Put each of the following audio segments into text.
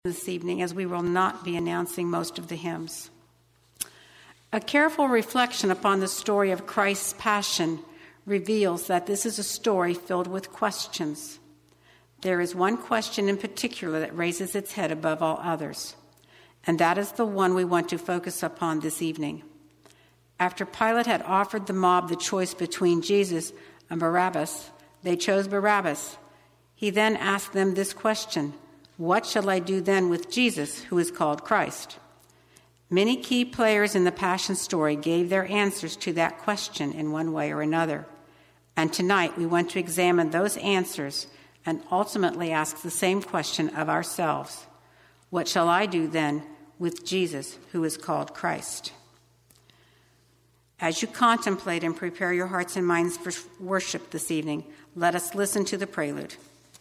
this evening, as we will not be announcing most of the hymns. A careful reflection upon the story of Christ's passion reveals that this is a story filled with questions. There is one question in particular that raises its head above all others, and that is the one we want to focus upon this evening. After Pilate had offered the mob the choice between Jesus and Barabbas, they chose Barabbas. He then asked them this question: "What shall I do then with Jesus, who is called Christ?" Many key players in the Passion story gave their answers to that question in one way or another. And tonight we want to examine those answers and ultimately ask the same question of ourselves: what shall I do then with Jesus, who is called Christ? As you contemplate and prepare your hearts and minds for worship this evening, let us listen to the prelude.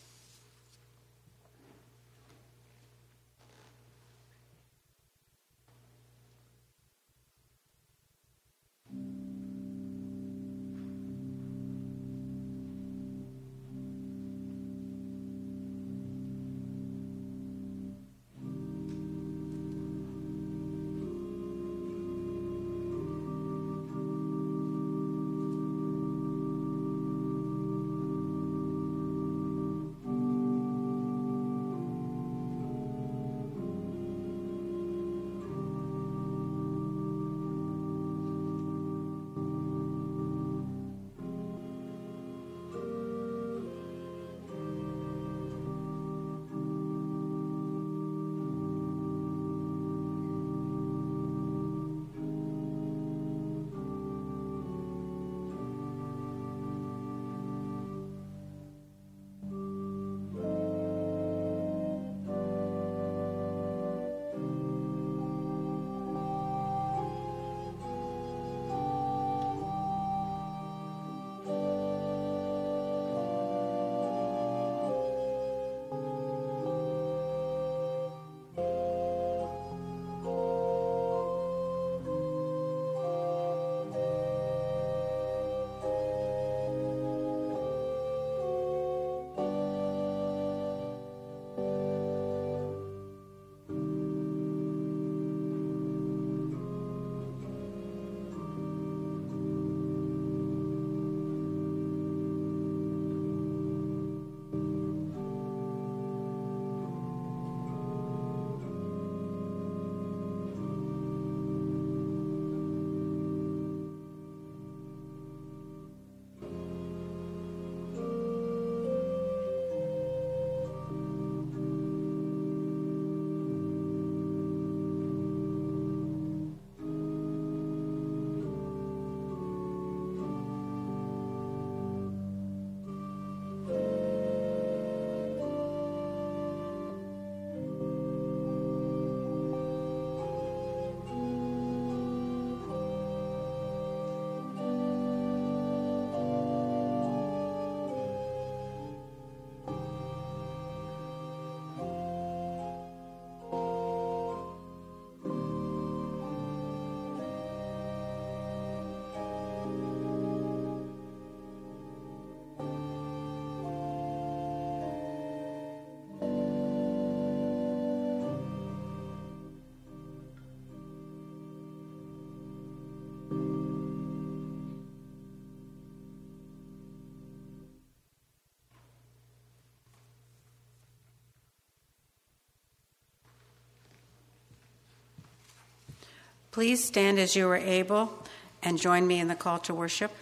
Please stand as you are able and join me in the call to worship.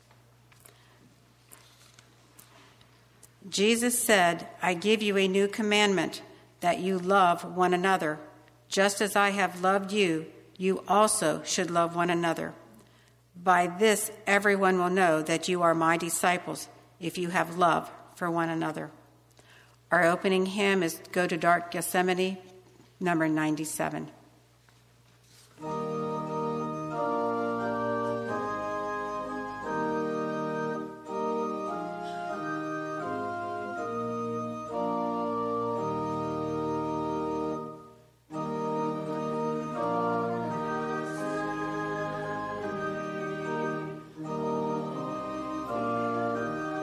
Jesus said, "I give you a new commandment, that you love one another. Just as I have loved you, you also should love one another. By this, everyone will know that you are my disciples, if you have love for one another." Our opening hymn is "Go to Dark Gethsemane," number 97.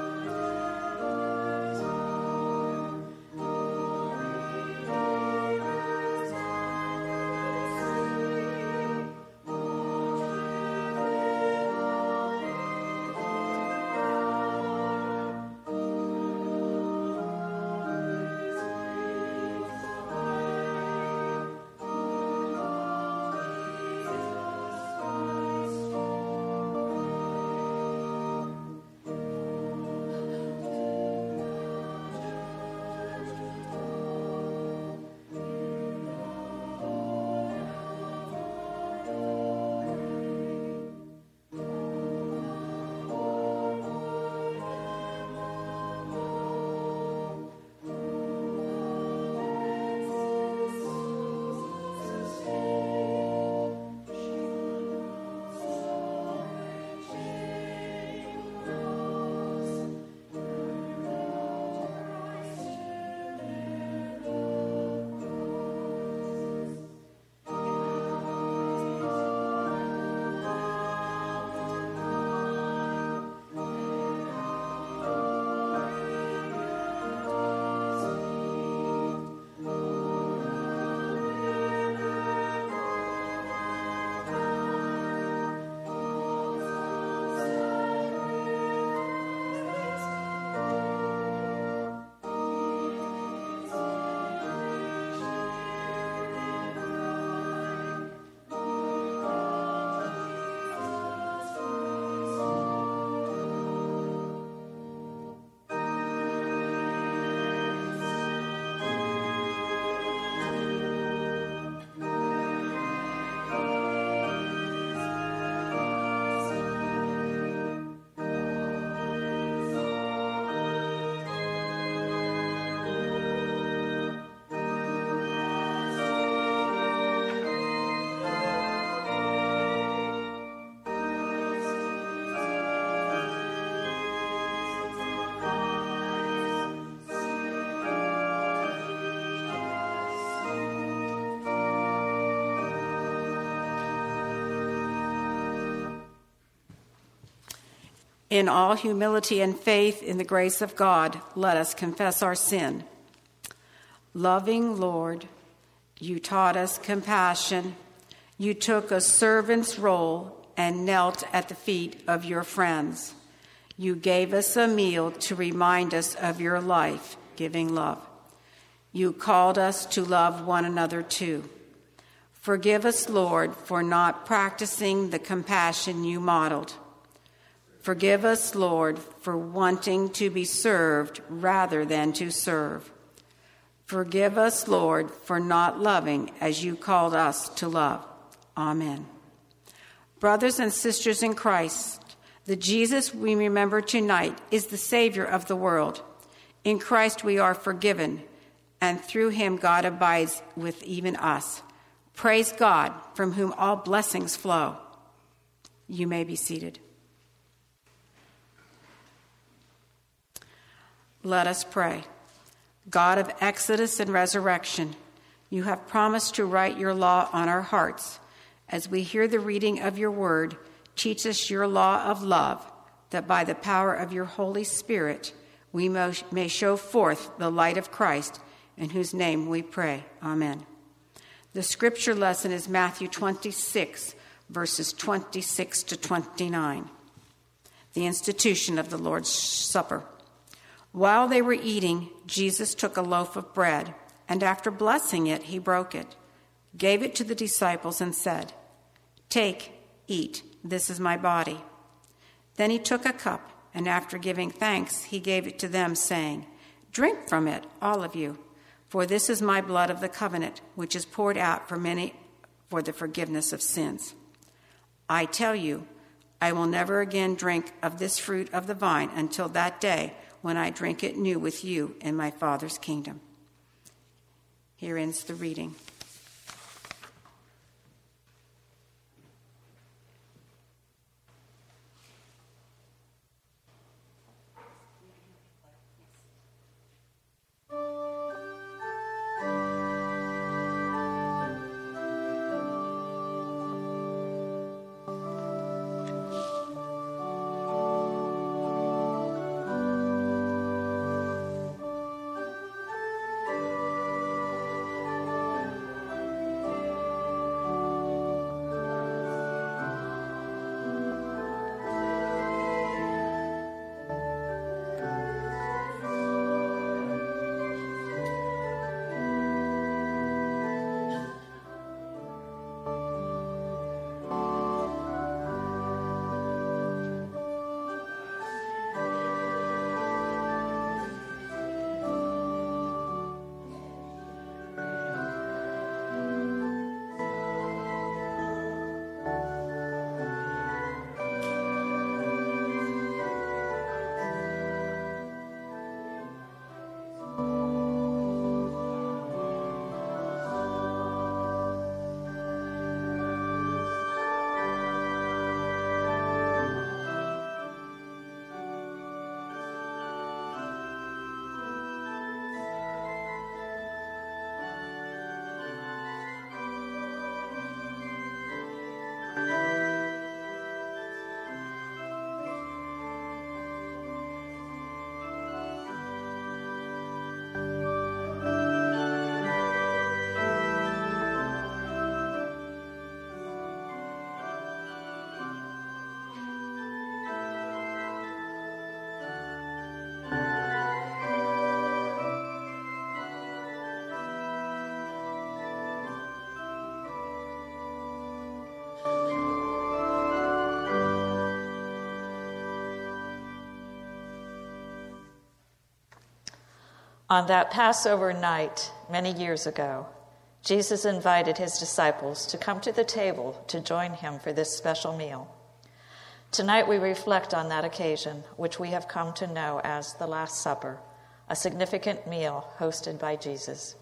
Thank you. In all humility and faith in the grace of God, let us confess our sin. Loving Lord, you taught us compassion. You took a servant's role and knelt at the feet of your friends. You gave us a meal to remind us of your life-giving love. You called us to love one another too. Forgive us, Lord, for not practicing the compassion you modeled. Forgive us, Lord, for wanting to be served rather than to serve. Forgive us, Lord, for not loving as you called us to love. Amen. Brothers and sisters in Christ, the Jesus we remember tonight is the Savior of the world. In Christ we are forgiven, and through him God abides with even us. Praise God, from whom all blessings flow. You may be seated. Let us pray. God of Exodus and resurrection, you have promised to write your law on our hearts. As we hear the reading of your word, teach us your law of love, that by the power of your Holy Spirit we may show forth the light of Christ, in whose name we pray. Amen. The scripture lesson is Matthew 26, verses 26 to 29. The institution of the Lord's Supper. While they were eating, Jesus took a loaf of bread, and after blessing it, he broke it, gave it to the disciples, and said, "Take, eat, this is my body." Then he took a cup, and after giving thanks, he gave it to them, saying, "Drink from it, all of you, for this is my blood of the covenant, which is poured out for many for the forgiveness of sins. I tell you, I will never again drink of this fruit of the vine until that day when I drink it new with you in my Father's kingdom." Here ends the reading. On that Passover night, many years ago, Jesus invited his disciples to come to the table to join him for this special meal. Tonight we reflect on that occasion, which we have come to know as the Last Supper, a significant meal hosted by Jesus.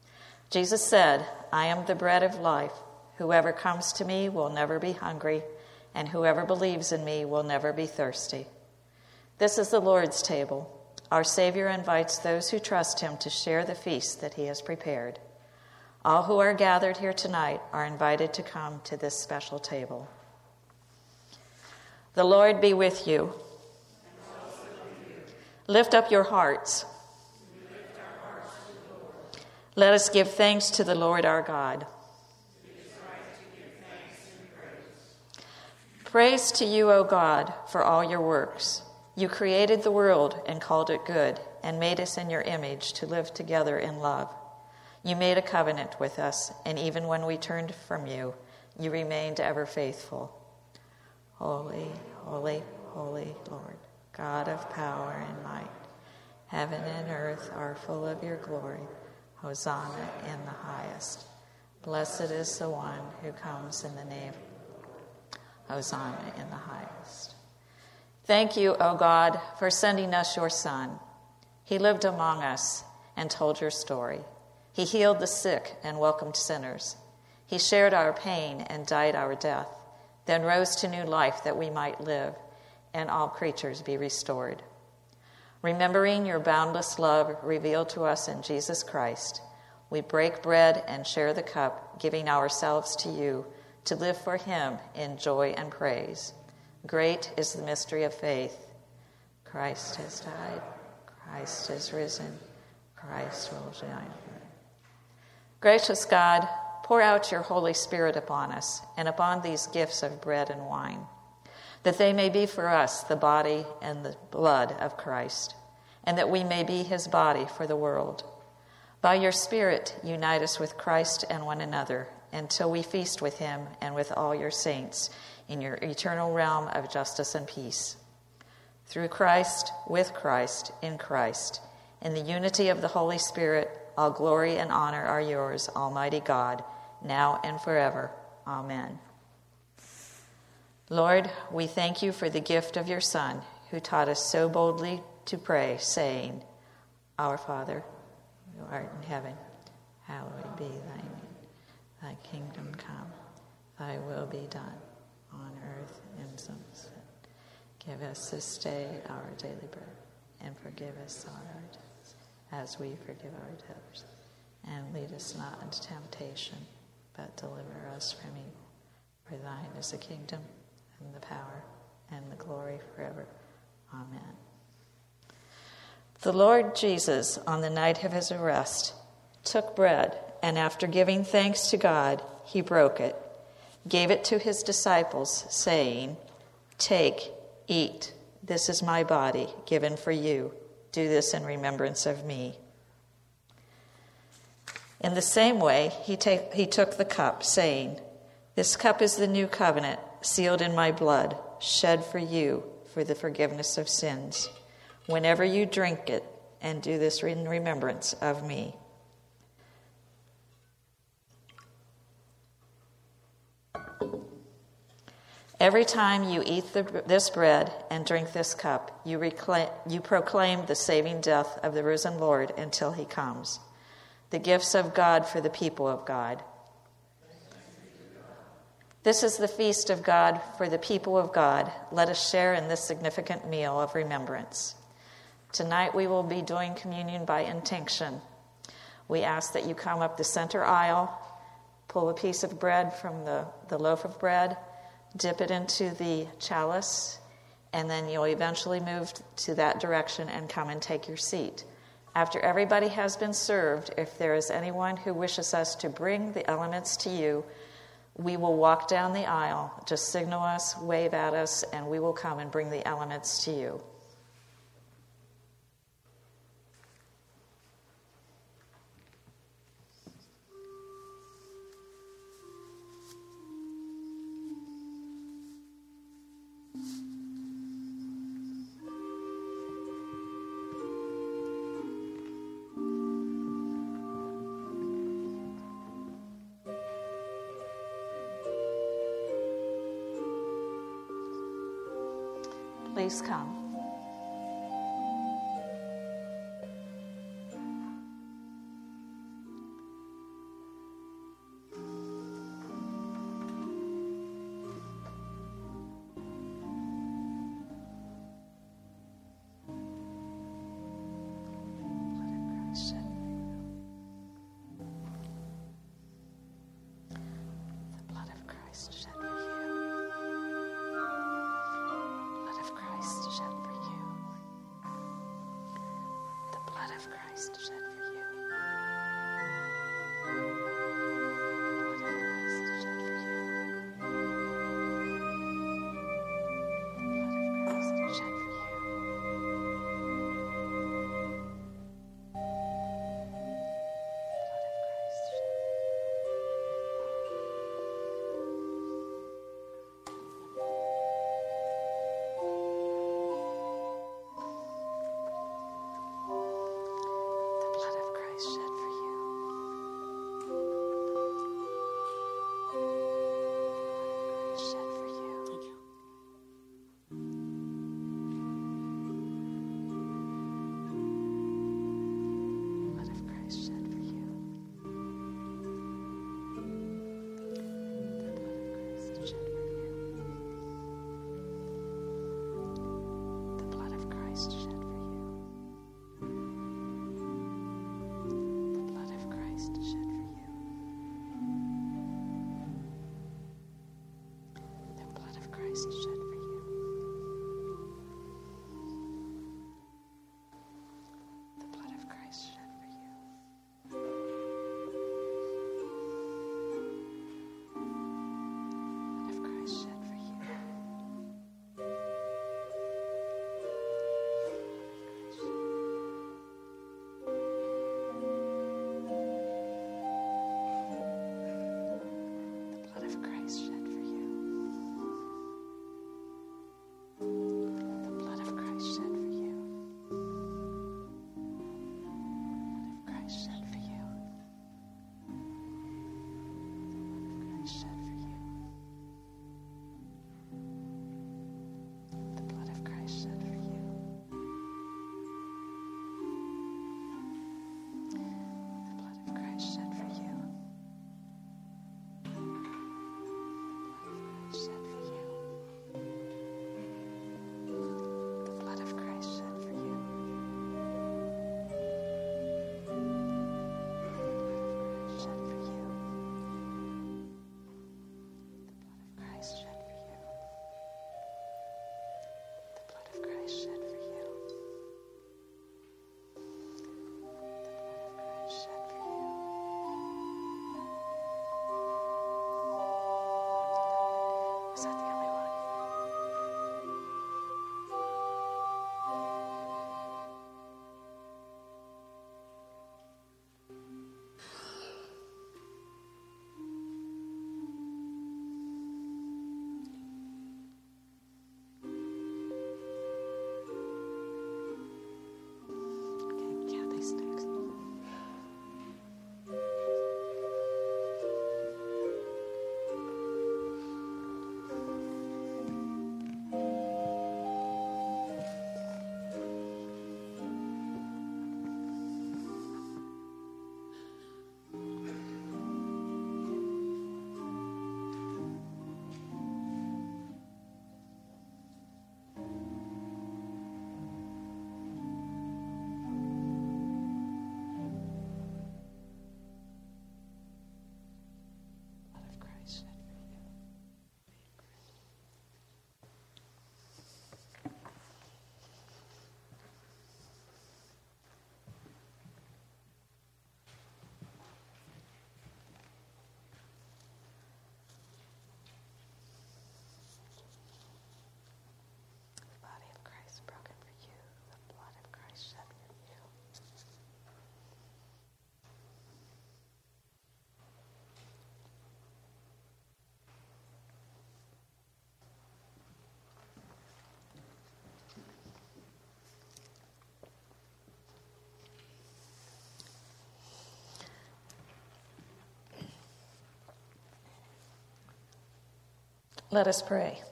Jesus said, "I am the bread of life. Whoever comes to me will never be hungry, and whoever believes in me will never be thirsty." This is the Lord's table. Our Savior invites those who trust him to share the feast that he has prepared. All who are gathered here tonight are invited to come to this special table. The Lord be with you. Lift up your hearts. Let us give thanks to the Lord our God. Praise to you, O God, for all your works. You created the world and called it good, and made us in your image to live together in love. You made a covenant with us, and even when we turned from you, you remained ever faithful. Holy, holy, holy Lord, God of power and might. Heaven and earth are full of your glory. Hosanna in the highest. Blessed is the one who comes in the name. Hosanna in the highest. Thank you, O God, for sending us your Son. He lived among us and told your story. He healed the sick and welcomed sinners. He shared our pain and died our death, then rose to new life that we might live and all creatures be restored. Remembering your boundless love revealed to us in Jesus Christ, we break bread and share the cup, giving ourselves to you to live for him in joy and praise. Great is the mystery of faith. Christ has died. Christ has risen. Christ will shine. Gracious God, pour out your Holy Spirit upon us and upon these gifts of bread and wine, that they may be for us the body and the blood of Christ, and that we may be his body for the world. By your Spirit, unite us with Christ and one another, until we feast with him and with all your saints in your eternal realm of justice and peace. Through Christ, with Christ, in the unity of the Holy Spirit, all glory and honor are yours, Almighty God, now and forever. Amen. Lord, we thank you for the gift of your Son, who taught us so boldly to pray, saying, Our Father, who art in heaven, hallowed be thy name. Thy kingdom come, thy will be done, on earth and so give us this day our daily bread, and forgive us all our debts, as we forgive our debtors. And lead us not into temptation, but deliver us from evil. For thine is the kingdom, and the power, and the glory forever. Amen. The Lord Jesus, on the night of his arrest, took bread, and after giving thanks to God, he broke it, gave it to his disciples, saying, Take, eat, this is my body given for you. Do this in remembrance of me. In the same way, he took the cup, saying, This cup is the new covenant, sealed in my blood, shed for you for the forgiveness of sins. Whenever you drink it, and do this in remembrance of me. Every time you eat this bread and drink this cup, you proclaim the saving death of the risen Lord until he comes. The gifts of God for the people of God. This is the feast of God for the people of God. Let us share in this significant meal of remembrance. Tonight we will be doing communion by intinction. We ask that you come up the center aisle, pull a piece of bread from the loaf of bread, dip it into the chalice, and then you'll eventually move to that direction and come and take your seat. After everybody has been served, if there is anyone who wishes us to bring the elements to you, we will walk down the aisle. Just signal us, wave at us, and we will come and bring the elements to you. Please come. Let us pray.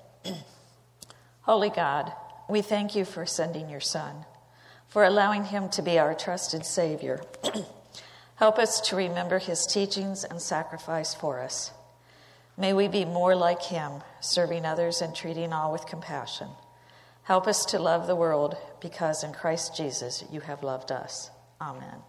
Holy God, we thank you for sending your Son, for allowing him to be our trusted Savior. Help us to remember his teachings and sacrifice for us. May we be more like him, serving others and treating all with compassion. Help us to love the world, because in Christ Jesus you have loved us. Amen.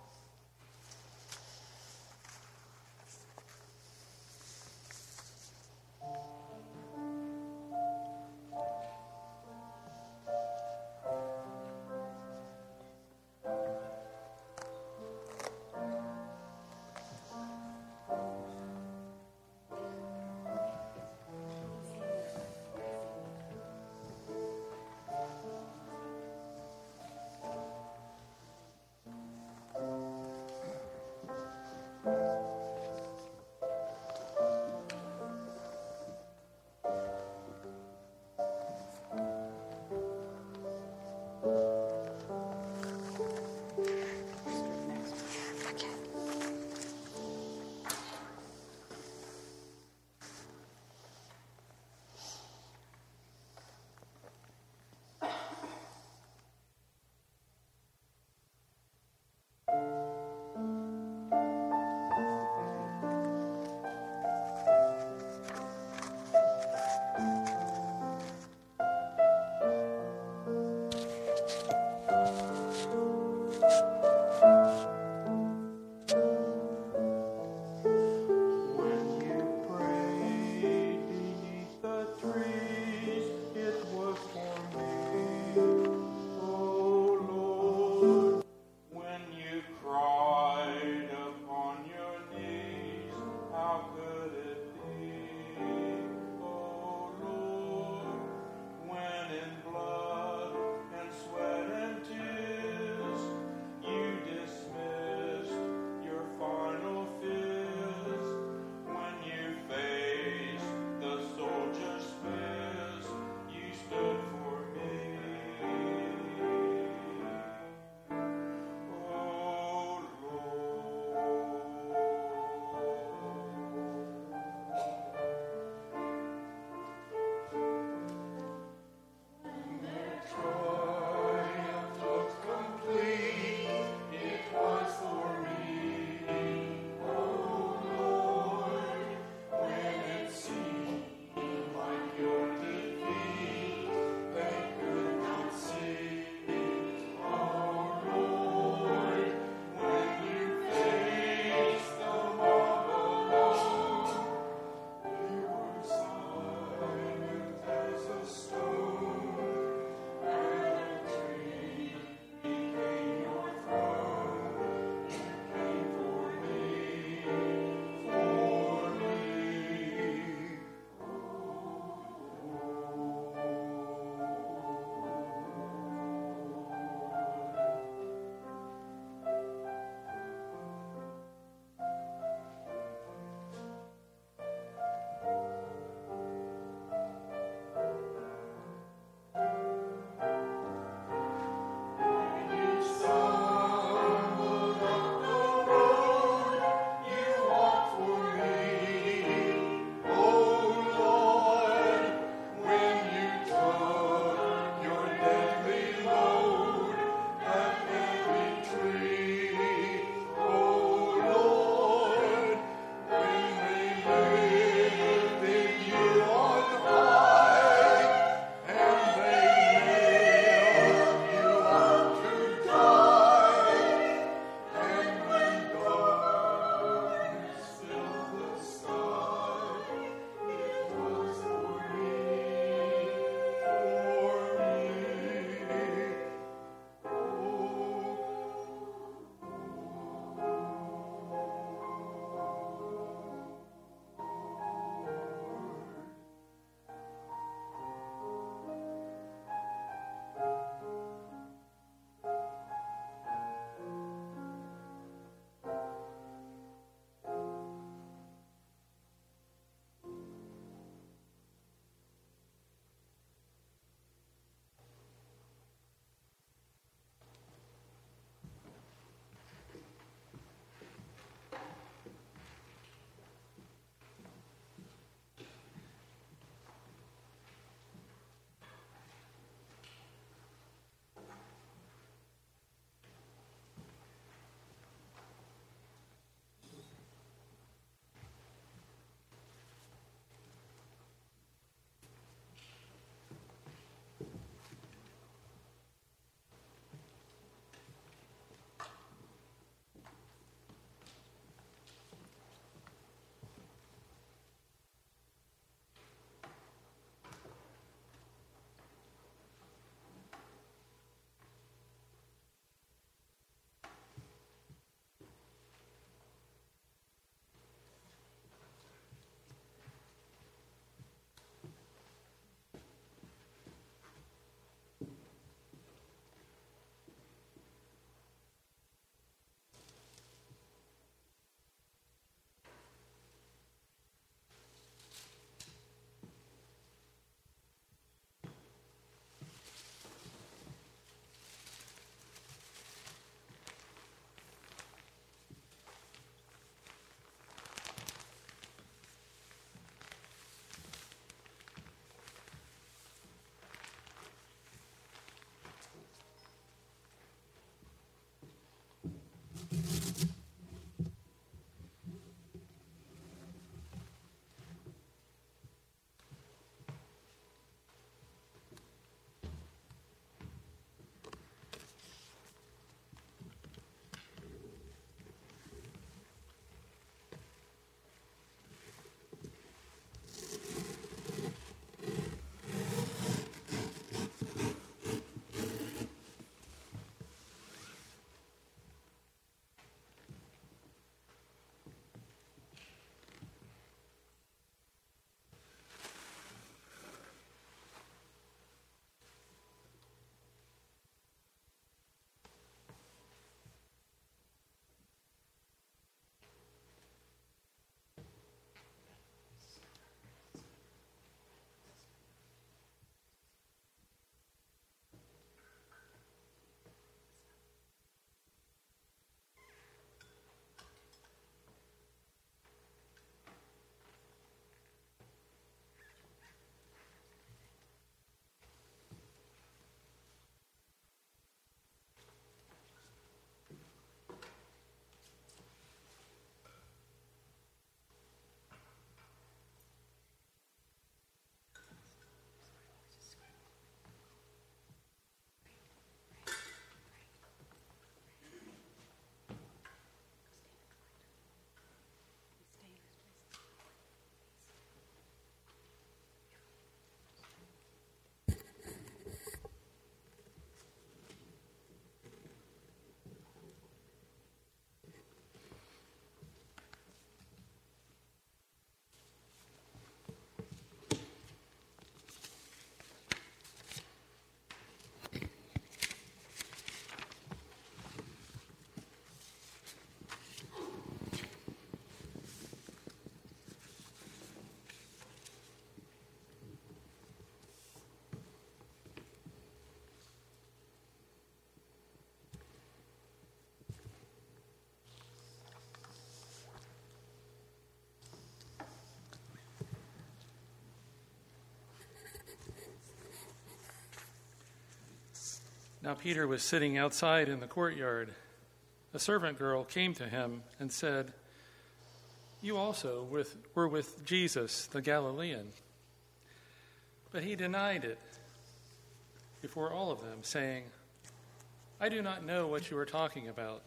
Now Peter was sitting outside in the courtyard. A servant girl came to him and said, "You also were with Jesus the Galilean." But he denied it before all of them, saying, "I do not know what you are talking about."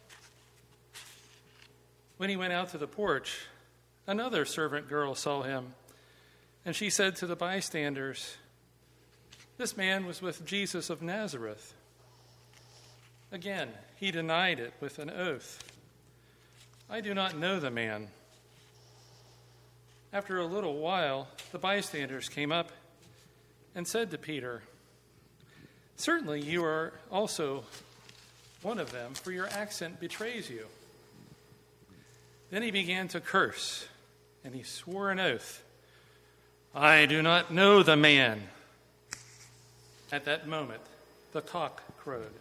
When he went out to the porch, another servant girl saw him, and she said to the bystanders, "This man was with Jesus of Nazareth." Again, he denied it with an oath, "I do not know the man." After a little while, the bystanders came up and said to Peter, "Certainly you are also one of them, for your accent betrays you." Then he began to curse, and he swore an oath, "I do not know the man." At that moment, the cock crowed.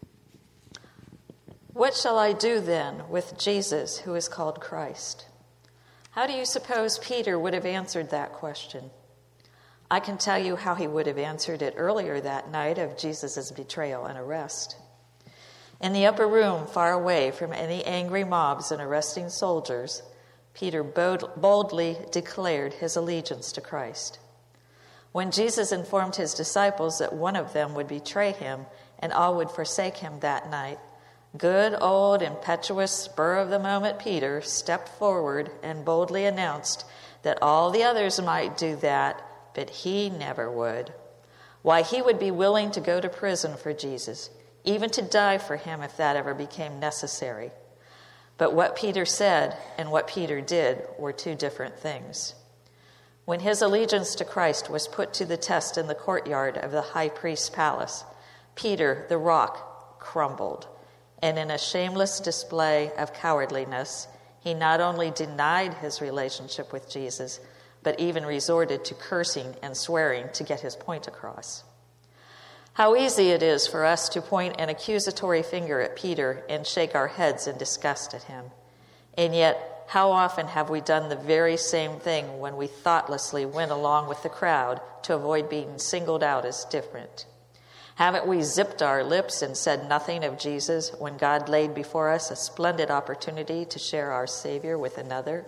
What shall I do then with Jesus, who is called Christ? How do you suppose Peter would have answered that question? I can tell you how he would have answered it earlier that night of Jesus' betrayal and arrest. In the upper room, far away from any angry mobs and arresting soldiers, Peter boldly declared his allegiance to Christ. When Jesus informed his disciples that one of them would betray him and all would forsake him that night, good old impetuous spur-of-the-moment Peter stepped forward and boldly announced that all the others might do that, but he never would. Why, he would be willing to go to prison for Jesus, even to die for him if that ever became necessary. But what Peter said and what Peter did were two different things. When his allegiance to Christ was put to the test in the courtyard of the high priest's palace, Peter, the rock, crumbled. And in a shameless display of cowardliness, he not only denied his relationship with Jesus, but even resorted to cursing and swearing to get his point across. How easy it is for us to point an accusatory finger at Peter and shake our heads in disgust at him. And yet, how often have we done the very same thing when we thoughtlessly went along with the crowd to avoid being singled out as different? Haven't we zipped our lips and said nothing of Jesus when God laid before us a splendid opportunity to share our Savior with another?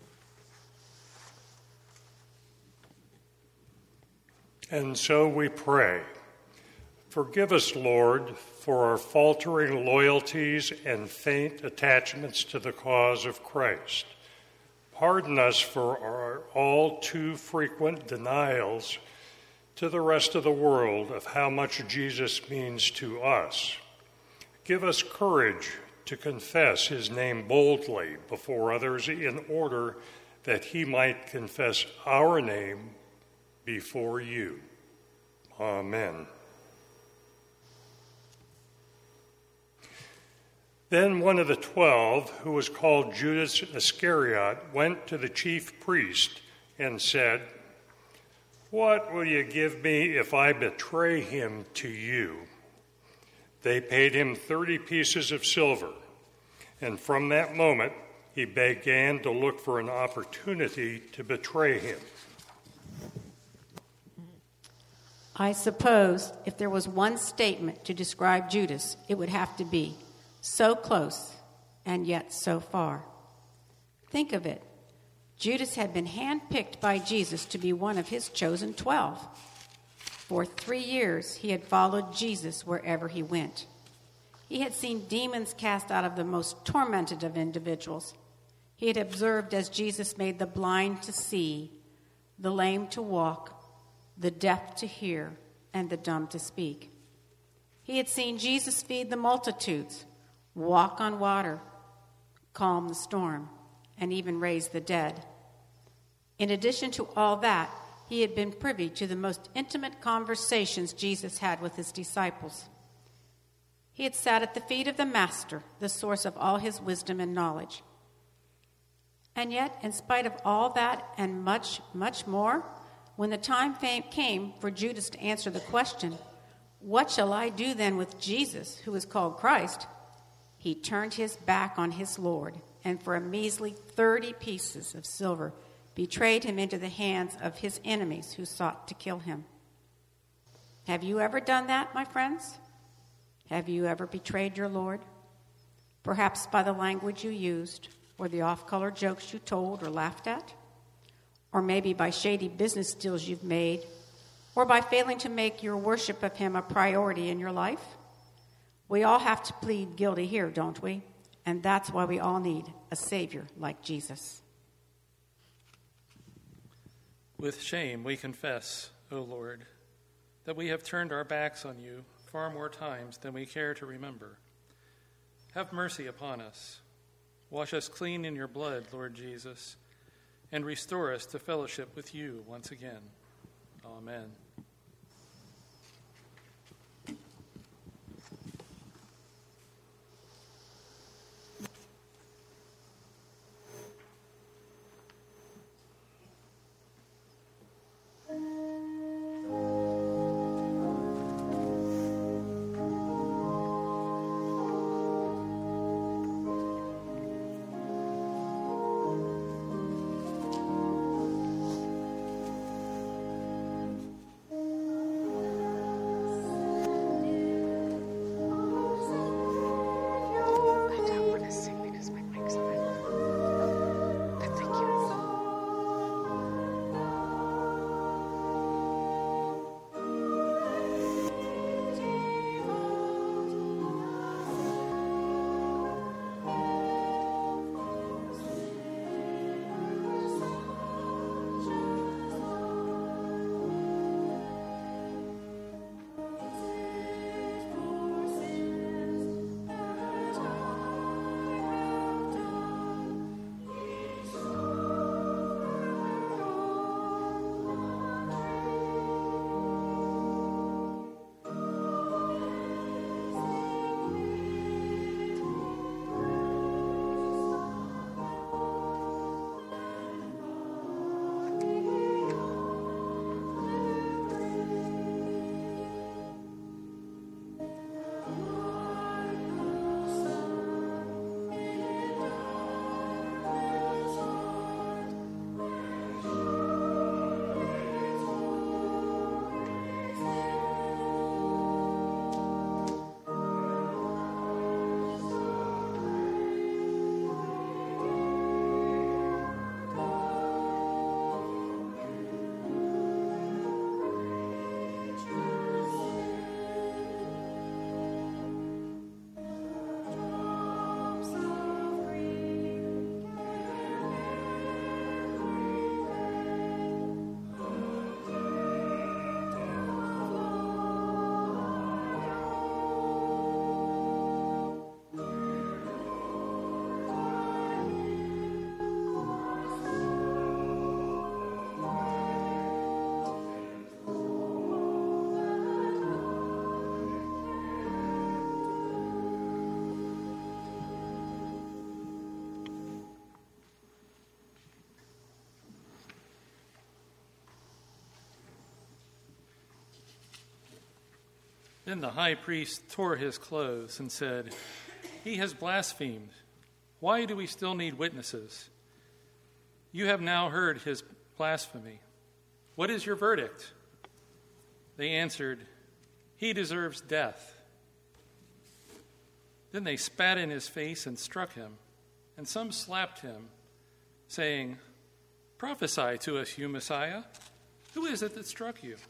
And so we pray. Forgive us, Lord, for our faltering loyalties and faint attachments to the cause of Christ. Pardon us for our all too frequent denials to the rest of the world of how much Jesus means to us. Give us courage to confess his name boldly before others in order that he might confess our name before you. Amen. Then one of the 12, who was called Judas Iscariot, went to the chief priest and said, "What will you give me if I betray him to you?" They paid him 30 pieces of silver, and from that moment he began to look for an opportunity to betray him. I suppose if there was one statement to describe Judas, it would have to be, so close and yet so far. Think of it. Judas had been handpicked by Jesus to be one of his chosen 12. For 3 years, he had followed Jesus wherever he went. He had seen demons cast out of the most tormented of individuals. He had observed as Jesus made the blind to see, the lame to walk, the deaf to hear, and the dumb to speak. He had seen Jesus feed the multitudes, walk on water, calm the storm, and even raise the dead. In addition to all that, he had been privy to the most intimate conversations Jesus had with his disciples. He had sat at the feet of the Master, the source of all his wisdom and knowledge. And yet, in spite of all that and much, much more, when the time came for Judas to answer the question, "What shall I do then with Jesus, who is called Christ?" he turned his back on his Lord, and for a measly 30 pieces of silver betrayed him into the hands of his enemies who sought to kill him. Have you ever done that, my friends? Have you ever betrayed your Lord? Perhaps by the language you used, or the off-color jokes you told or laughed at? Or maybe by shady business deals you've made, or by failing to make your worship of him a priority in your life? We all have to plead guilty here, don't we? And that's why we all need a Savior like Jesus. With shame we confess, O Lord, that we have turned our backs on you far more times than we care to remember. Have mercy upon us. Wash us clean in your blood, Lord Jesus, and restore us to fellowship with you once again. Amen. Then the high priest tore his clothes and said, "He has blasphemed. Why do we still need witnesses? You have now heard his blasphemy. What is your verdict?" They answered, "He deserves death." Then they spat in his face and struck him, and some slapped him, saying, "Prophesy to us, you Messiah. Who is it that struck you?"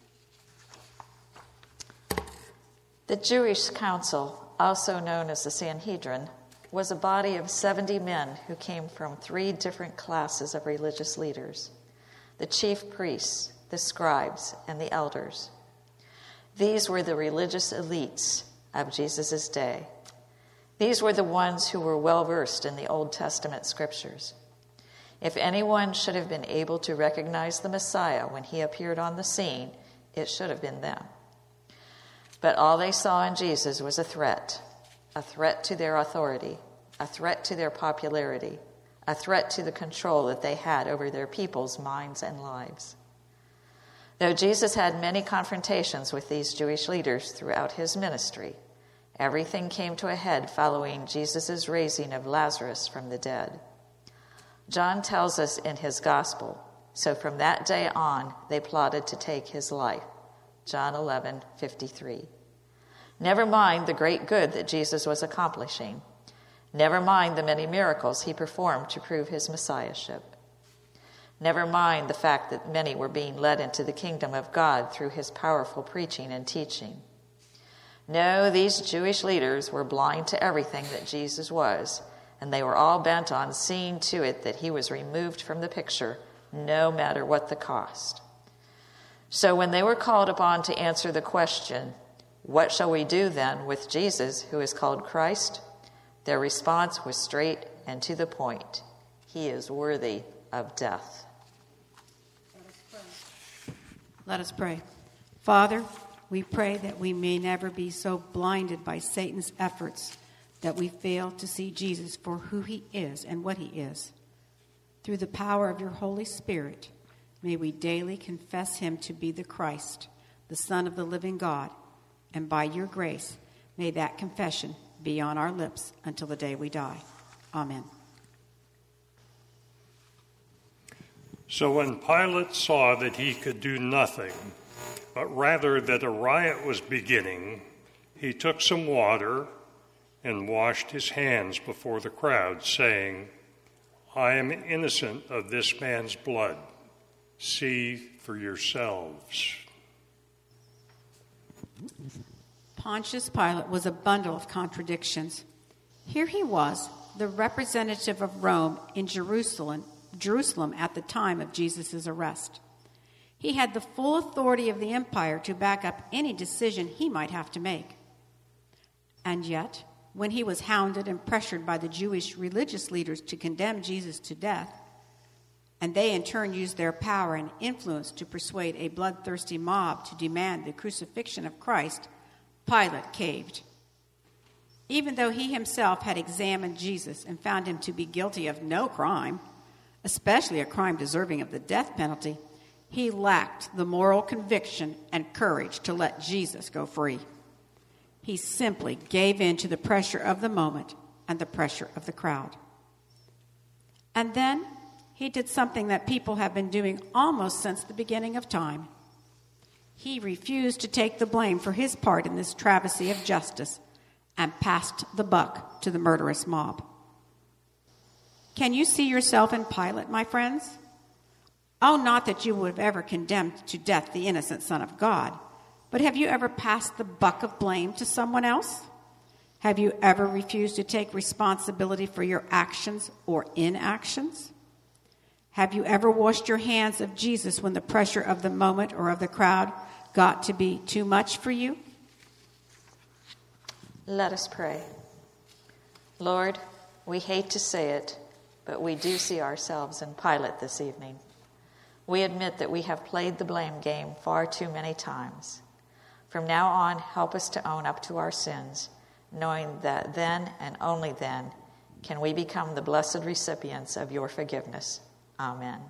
The Jewish council, also known as the Sanhedrin, was a body of 70 men who came from 3 different classes of religious leaders: the chief priests, the scribes, and the elders. These were the religious elites of Jesus' day. These were the ones who were well versed in the Old Testament scriptures. If anyone should have been able to recognize the Messiah when he appeared on the scene, it should have been them. But all they saw in Jesus was a threat to their authority, a threat to their popularity, a threat to the control that they had over their people's minds and lives. Though Jesus had many confrontations with these Jewish leaders throughout his ministry, everything came to a head following Jesus' raising of Lazarus from the dead. John tells us in his gospel, so from that day on, they plotted to take his life. John 11:53. Never mind the great good that Jesus was accomplishing. Never mind the many miracles he performed to prove his messiahship. Never mind the fact that many were being led into the kingdom of God through his powerful preaching and teaching. No, these Jewish leaders were blind to everything that Jesus was, and they were all bent on seeing to it that he was removed from the picture, no matter what the cost. So when they were called upon to answer the question, "What shall we do then with Jesus, who is called Christ?" their response was straight and to the point. He is worthy of death. Let us pray. Father, we pray that we may never be so blinded by Satan's efforts that we fail to see Jesus for who he is and what he is. Through the power of your Holy Spirit, may we daily confess him to be the Christ, the Son of the living God, and by your grace, may that confession be on our lips until the day we die. Amen. So when Pilate saw that he could do nothing, but rather that a riot was beginning, he took some water and washed his hands before the crowd, saying, "I am innocent of this man's blood. See for yourselves." Pontius Pilate was a bundle of contradictions. Here he was, the representative of Rome in Jerusalem at the time of Jesus' arrest. He had the full authority of the empire to back up any decision he might have to make. And yet, when he was hounded and pressured by the Jewish religious leaders to condemn Jesus to death, and they in turn used their power and influence to persuade a bloodthirsty mob to demand the crucifixion of Christ, Pilate caved. Even though he himself had examined Jesus and found him to be guilty of no crime, especially a crime deserving of the death penalty, he lacked the moral conviction and courage to let Jesus go free. He simply gave in to the pressure of the moment and the pressure of the crowd. And then he did something that people have been doing almost since the beginning of time. He refused to take the blame for his part in this travesty of justice and passed the buck to the murderous mob. Can you see yourself in Pilate, my friends? Oh, not that you would have ever condemned to death the innocent Son of God, but have you ever passed the buck of blame to someone else? Have you ever refused to take responsibility for your actions or inactions? Have you ever washed your hands of Jesus when the pressure of the moment or of the crowd got to be too much for you? Let us pray. Lord, we hate to say it, but we do see ourselves in Pilate this evening. We admit that we have played the blame game far too many times. From now on, help us to own up to our sins, knowing that then and only then can we become the blessed recipients of your forgiveness. Amen.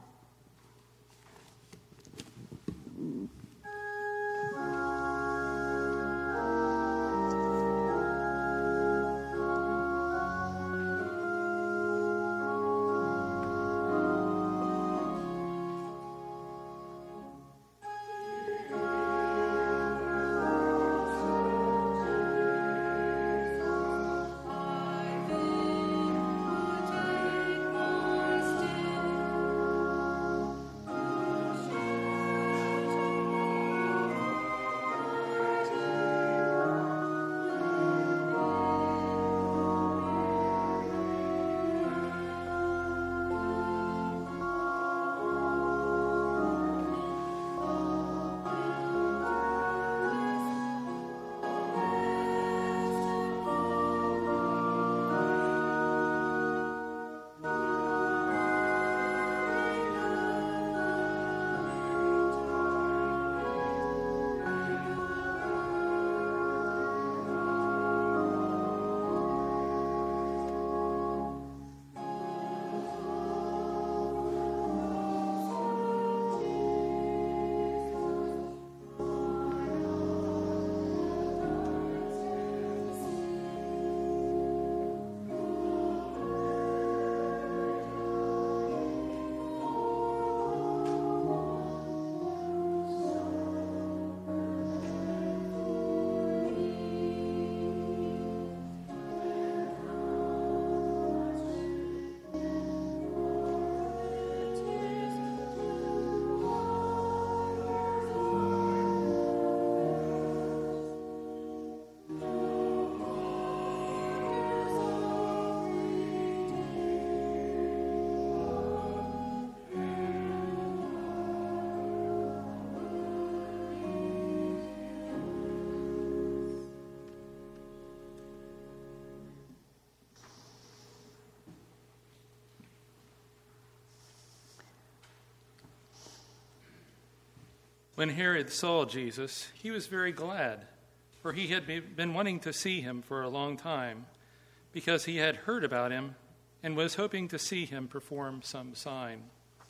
When Herod saw Jesus, he was very glad, for he had been wanting to see him for a long time, because he had heard about him and was hoping to see him perform some sign.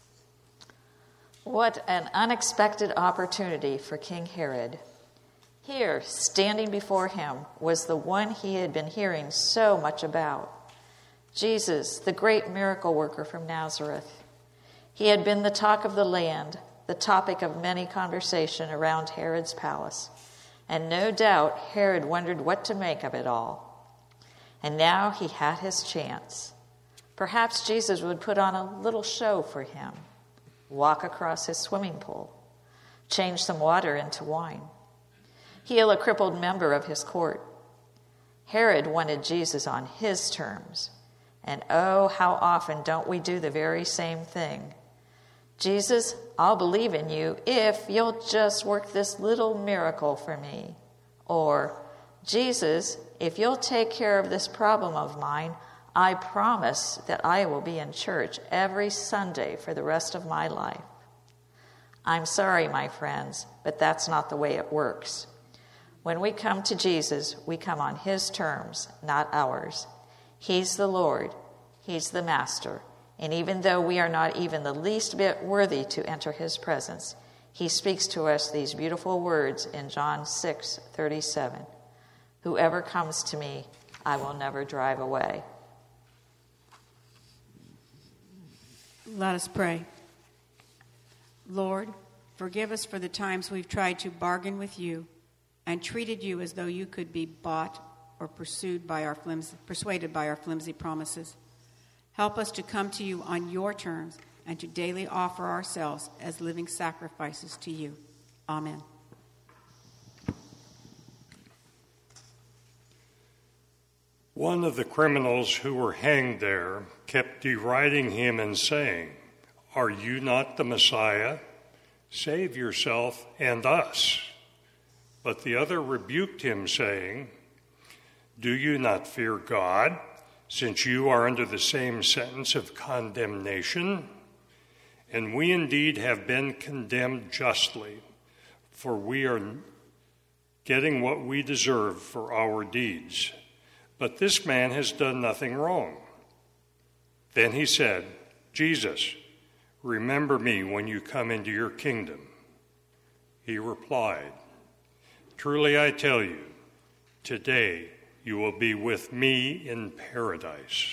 What an unexpected opportunity for King Herod. Here, standing before him, was the one he had been hearing so much about, Jesus, the great miracle worker from Nazareth. He had been the talk of the land, the topic of many conversation around Herod's palace, and no doubt Herod wondered what to make of it all. And now he had his chance. Perhaps Jesus would put on a little show for him, walk across his swimming pool, change some water into wine, heal a crippled member of his court. Herod wanted Jesus on his terms, and oh, how often don't we do the very same thing? Jesus, I'll believe in you if you'll just work this little miracle for me. Or, Jesus, if you'll take care of this problem of mine, I promise that I will be in church every Sunday for the rest of my life. I'm sorry, my friends, but that's not the way it works. When we come to Jesus, we come on his terms, not ours. He's the Lord. He's the Master. And even though we are not even the least bit worthy to enter his presence, he speaks to us these beautiful words in John 6:37. Whoever comes to me, I will never drive away. Let us pray. Lord, forgive us for the times we've tried to bargain with you and treated you as though you could be bought or persuaded by our flimsy promises. Help us to come to you on your terms and to daily offer ourselves as living sacrifices to you. Amen. One of the criminals who were hanged there kept deriding him and saying, "Are you not the Messiah? Save yourself and us." But the other rebuked him, saying, "Do you not fear God, since you are under the same sentence of condemnation? And we indeed have been condemned justly, for we are getting what we deserve for our deeds. But this man has done nothing wrong." Then he said, "Jesus, remember me when you come into your kingdom." He replied, "Truly I tell you, today you will be with me in paradise."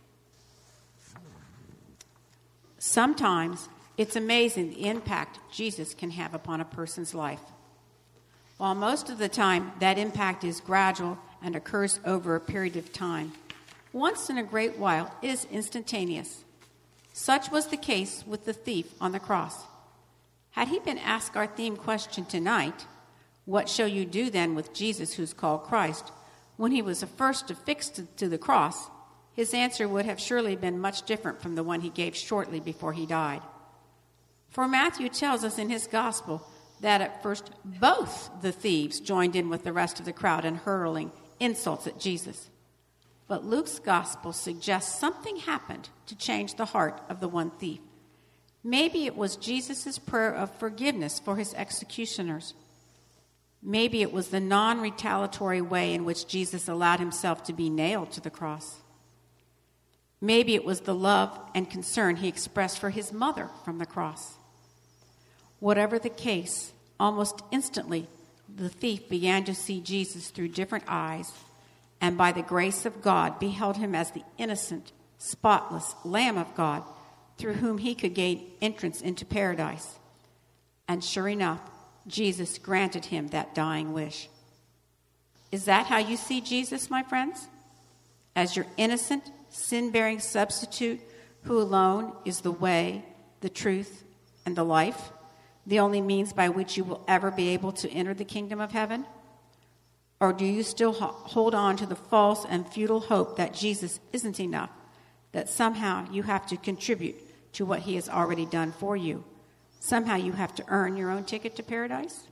Sometimes it's amazing the impact Jesus can have upon a person's life. While most of the time that impact is gradual and occurs over a period of time, once in a great while is instantaneous. Such was the case with the thief on the cross. Had he been asked our theme question tonight, what shall you do then with Jesus who's called Christ, when he was first affixed to the cross, his answer would have surely been much different from the one he gave shortly before he died. For Matthew tells us in his gospel that at first both the thieves joined in with the rest of the crowd in hurling insults at Jesus. But Luke's gospel suggests something happened to change the heart of the one thief. Maybe it was Jesus' prayer of forgiveness for his executioners. Maybe it was the non-retaliatory way in which Jesus allowed himself to be nailed to the cross. Maybe it was the love and concern he expressed for his mother from the cross. Whatever the case, almost instantly, the thief began to see Jesus through different eyes, and by the grace of God beheld him as the innocent, spotless Lamb of God through whom he could gain entrance into paradise. And sure enough, Jesus granted him that dying wish. Is that how you see Jesus, my friends? As your innocent, sin-bearing substitute who alone is the way, the truth, and the life, the only means by which you will ever be able to enter the kingdom of heaven? Or do you still hold on to the false and futile hope that Jesus isn't enough, that somehow you have to contribute to what he has already done for you? Somehow you have to earn your own ticket to paradise?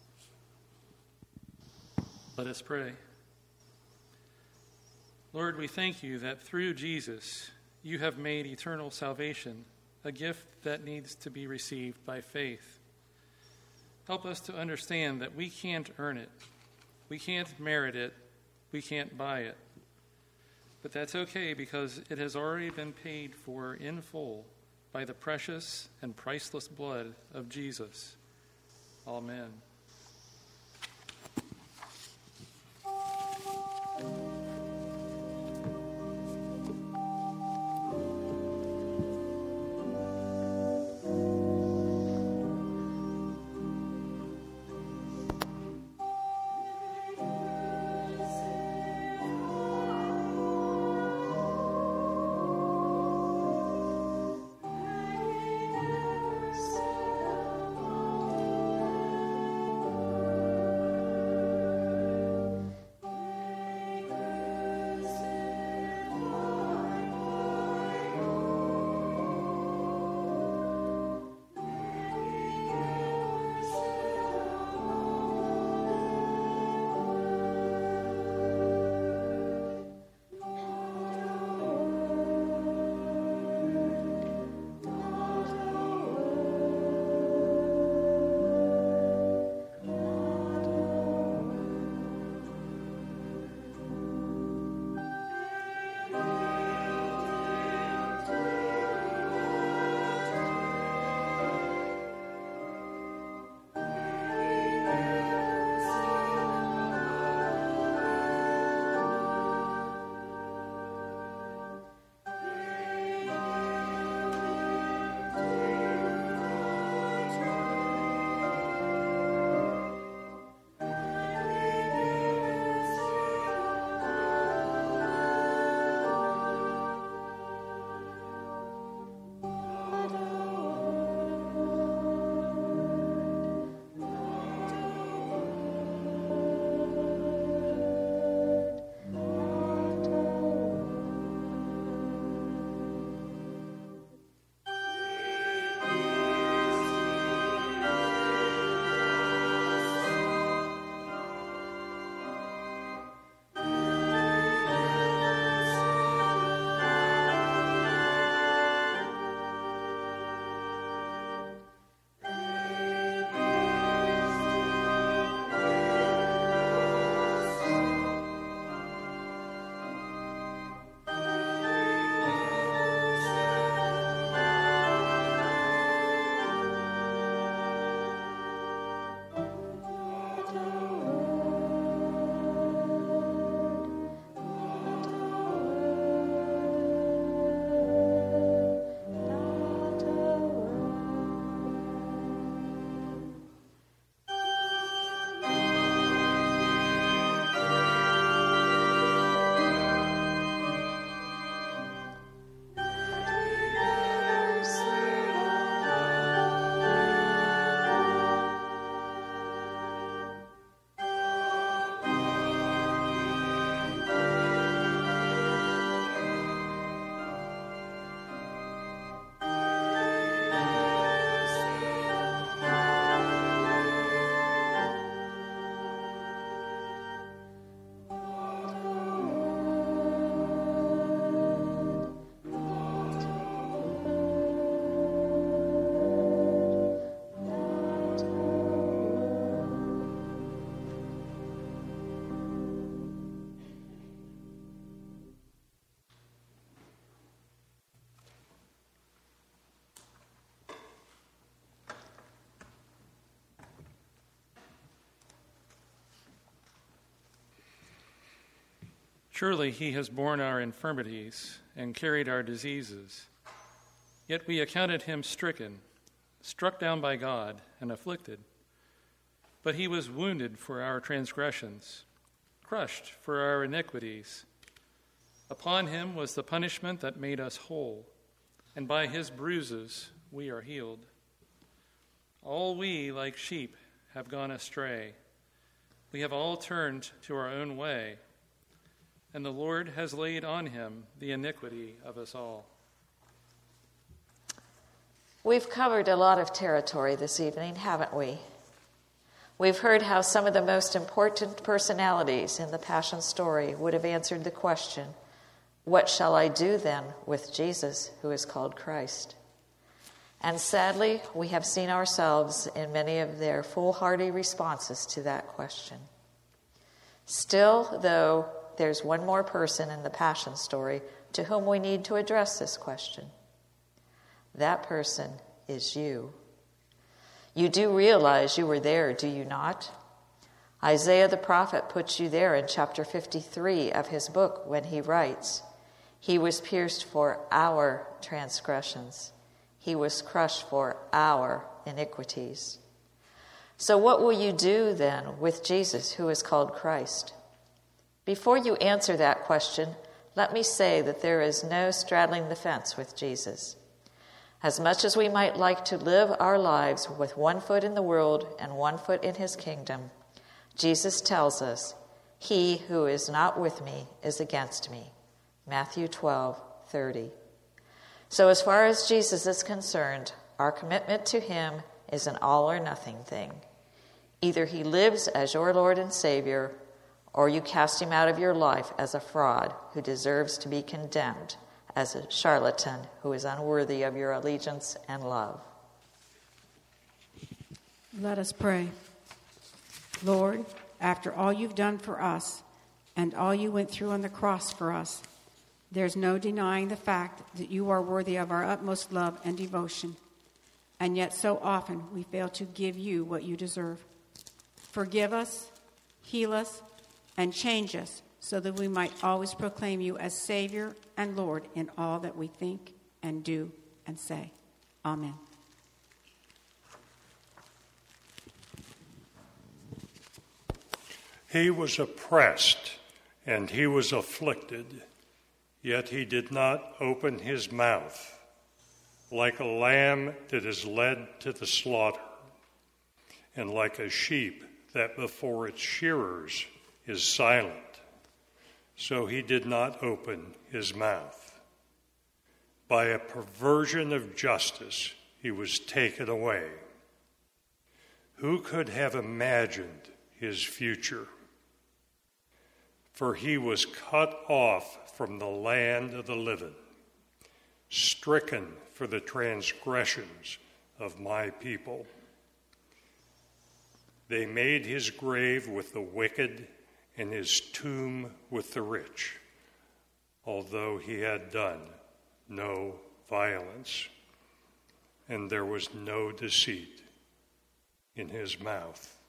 Let us pray. Lord, we thank you that through Jesus, you have made eternal salvation a gift that needs to be received by faith. Help us to understand that we can't earn it. We can't merit it. We can't buy it. But that's okay because it has already been paid for in full by the precious and priceless blood of Jesus. Amen. Surely he has borne our infirmities and carried our diseases. Yet we accounted him stricken, struck down by God, and afflicted. But he was wounded for our transgressions, crushed for our iniquities. Upon him was the punishment that made us whole, and by his bruises we are healed. All we, like sheep, have gone astray. We have all turned to our own way, and the Lord has laid on him the iniquity of us all. We've covered a lot of territory this evening, haven't we? We've heard how some of the most important personalities in the Passion story would have answered the question, what shall I do then with Jesus, who is called Christ? And sadly, we have seen ourselves in many of their foolhardy responses to that question. Still, though, there's one more person in the Passion story to whom we need to address this question. That person is you. You do realize you were there, do you not? Isaiah the prophet puts you there in chapter 53 of his book when he writes, "He was pierced for our transgressions. He was crushed for our iniquities." So what will you do then with Jesus, who is called Christ? Before you answer that question, let me say that there is no straddling the fence with Jesus. As much as we might like to live our lives with one foot in the world and one foot in his kingdom, Jesus tells us, "He who is not with me is against me." Matthew 12:30. So as far as Jesus is concerned, our commitment to him is an all or nothing thing. Either he lives as your Lord and Savior, or you cast him out of your life as a fraud who deserves to be condemned, as a charlatan who is unworthy of your allegiance and love. Let us pray. Lord, after all you've done for us and all you went through on the cross for us, there's no denying the fact that you are worthy of our utmost love and devotion. And yet so often we fail to give you what you deserve. Forgive us, heal us, and change us so that we might always proclaim you as Savior and Lord in all that we think and do and say. Amen. He was oppressed and he was afflicted, yet he did not open his mouth. Like a lamb that is led to the slaughter, and like a sheep that before its shearers is silent, so he did not open his mouth. By a perversion of justice he was taken away. Who could have imagined his future? For he was cut off from the land of the living, stricken for the transgressions of my people. They made his grave with the wicked and his tomb with the rich, although he had done no violence, and there was no deceit in his mouth.